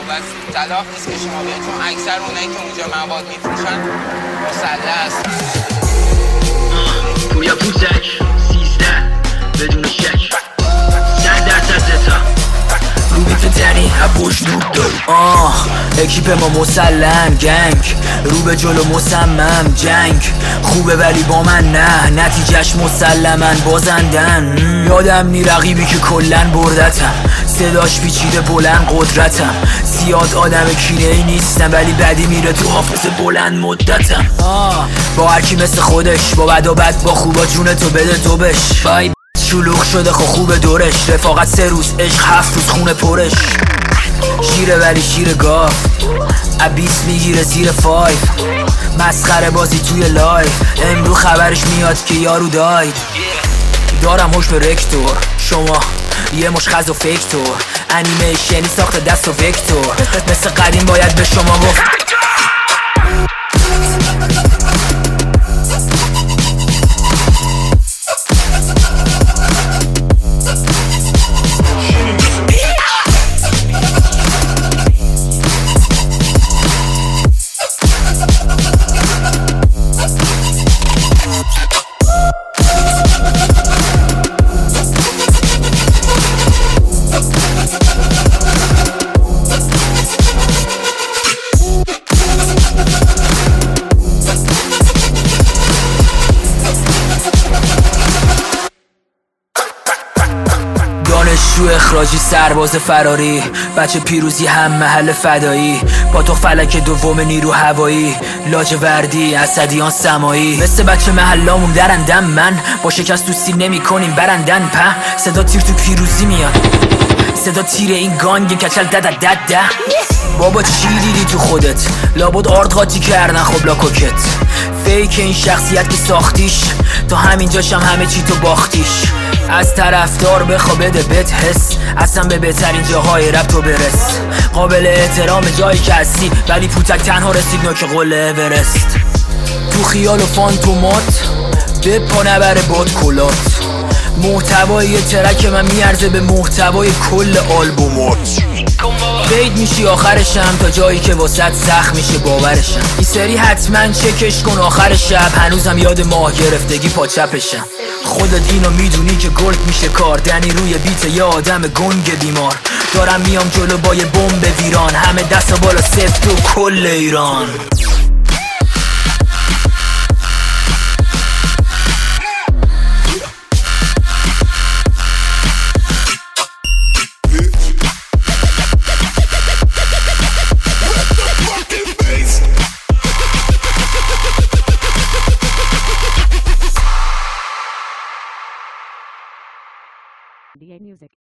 طلاق نیست که شما بیان، چون اکثر اونایی که اونجا مواد میفروشن مسلح هستن. پویا پوزک 13 بدون شک 100% زتا رو بیت تنی هبوش نوب داری اکیپ ما مسلم گنگ رو به جلو مصمم جنگ خوبه ولی با من نه نتیجهش مسلمن بازندن یادم نی رقیبی که کلن بردتم صداش پیچیده بلند قدرتم زیاد آدم کینه ای نیستم ولی بدی میره تو حافظه بلند مدتم با هرکی مثل خودش با بد و بد با خوبا جون تو بده تو بش بای شلوغ شده خوب دورش رفاقت 3 روز عشق 7 روز خونه پرش شیره ولی شیر گاف ابیس میگیره زیر 5 مسخره بازی توی لایف امرو خبرش میاد که یارو داید دارم هوش به رکتور شما یه مش خز و فکتور انیمیشنی ساخت دست و وکتور مثل قدیم باید به شما گفت دانشجو اخراجی سرباز فراری بچه پیروزی هم محل فدایی پاتوق فلک دوم نیرو هوایی لاجوردی اسدیان سمایی مثل بچه محلامون درندم من با شکست تو سیل نمی کنیم برندن په صدا تیر تو پیروزی میاد صدا تیر این گانگ کچل ده بابا چی دیدی تو خودت لابد آرد قاطی کردن خب لاکوکت فیک این شخصیت که ساختیش تا همینجاشم همه چی تو باختیش از طرفدار بخوا بده بهت حس اصلا به بهترین جاهای رپ تو برس قابل احترام جایی که هستی ولی پوتک تنها رسید نوک قله اورست تو خیال و فانتومات به پا نبره باد کلات محتوای ترک من میارزه به محتوای کل آلبومات بید میشی آخرشم تا جایی که واسط سخت میشه باورشم این سری حتما چکش کن آخر شب هنوزم یاد ماه گرفتگی پا چپشم خودت اینو میدونی که گلد میشه کار دنی روی بیت یه آدم گنگ بیمار دارم میام جلو با یه بمب ویران همه دست بالا سفت و کل ایران DA Music.